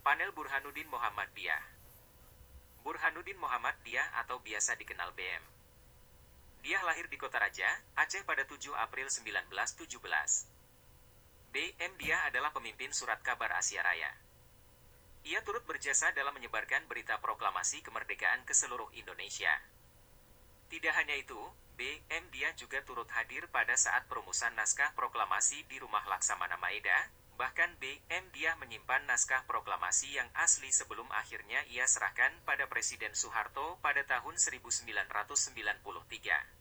Panel Burhanuddin Muhammad Diah. Burhanuddin Muhammad Diah atau biasa dikenal BM. Diah lahir di Kota Raja, Aceh pada 7 April 1917. BM Diah adalah pemimpin Surat Kabar Asia Raya. Ia turut berjasa dalam menyebarkan berita proklamasi kemerdekaan ke seluruh Indonesia. Tidak hanya itu, BM Diah juga turut hadir pada saat perumusan naskah proklamasi di Rumah Laksamana Maeda. Bahkan BM Diah menyimpan naskah proklamasi yang asli sebelum akhirnya ia serahkan pada Presiden Soeharto pada tahun 1993.